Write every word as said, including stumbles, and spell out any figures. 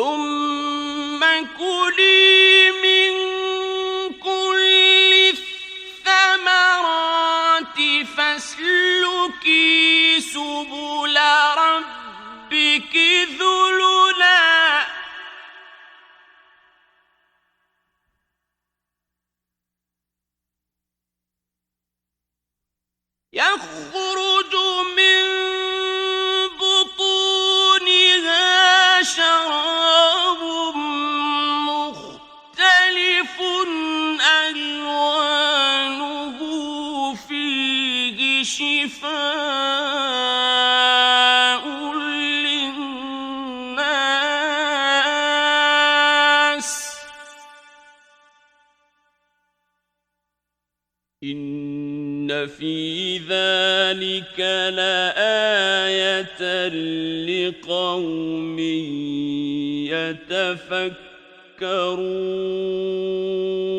ثم كلي من كل الثمرات فاسلكي سبل ربك ذللا يخرج من بطونها شراب مختلف ألوانه فيه شفاء للناس إن في ذلك لآية لقوم يتفكرون